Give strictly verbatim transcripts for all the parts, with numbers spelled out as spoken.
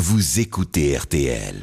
vous écoutez R T L.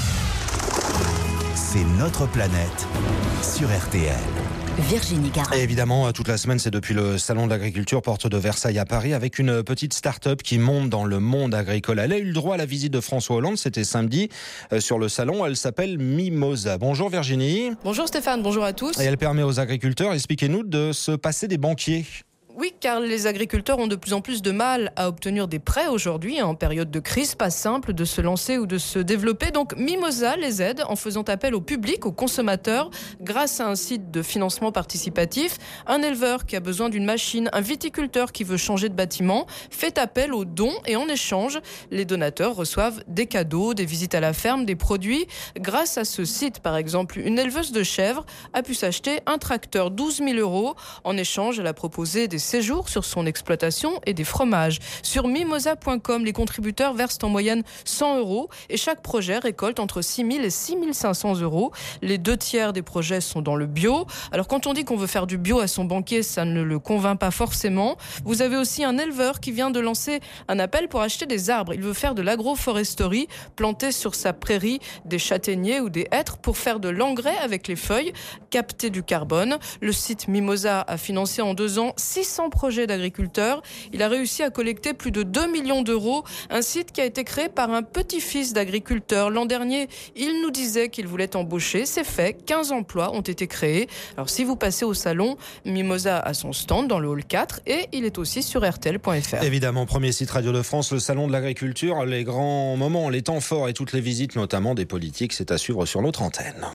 C'est notre planète sur R T L. Virginie Garin. Et évidemment, toute la semaine, c'est depuis le Salon de l'Agriculture, porte de Versailles à Paris, avec une petite start-up qui monte dans le monde agricole. Elle a eu le droit à la visite de François Hollande, c'était samedi, euh, sur le salon. Elle s'appelle Mimosa. Bonjour Virginie. Bonjour Stéphane, bonjour à tous. Et elle permet aux agriculteurs, expliquez-nous, de se passer des banquiers. Oui, car les agriculteurs ont de plus en plus de mal à obtenir des prêts aujourd'hui, en période de crise, pas simple de se lancer ou de se développer. Donc Mimosa les aide en faisant appel au public, aux consommateurs, grâce à un site de financement participatif. Un éleveur qui a besoin d'une machine, un viticulteur qui veut changer de bâtiment, fait appel aux dons et en échange, les donateurs reçoivent des cadeaux, des visites à la ferme, des produits. Grâce à ce site, par exemple, une éleveuse de chèvres a pu s'acheter un tracteur douze mille euros. En échange, elle a proposé des séjours sur son exploitation et des fromages. Sur mimosa point com, les contributeurs versent en moyenne cent euros et chaque projet récolte entre six mille et six mille cinq cents euros. Les deux tiers des projets sont dans le bio. Alors quand on dit qu'on veut faire du bio à son banquier, ça ne le convainc pas forcément. Vous avez aussi un éleveur qui vient de lancer un appel pour acheter des arbres. Il veut faire de l'agroforesterie, planter sur sa prairie des châtaigniers ou des hêtres pour faire de l'engrais avec les feuilles, capter du carbone. Le site Mimosa a financé en deux ans six cents projets d'agriculteurs. Il a réussi à collecter plus de deux millions d'euros. Un site qui a été créé par un petit-fils d'agriculteur. L'an dernier, il nous disait qu'il voulait embaucher. C'est fait. quinze emplois ont été créés. Alors, si vous passez au salon, Mimosa a son stand dans le hall quatre et il est aussi sur R T L point F R. Évidemment, premier site Radio de France, le salon de l'agriculture, les grands moments, les temps forts et toutes les visites, notamment des politiques, c'est à suivre sur notre antenne.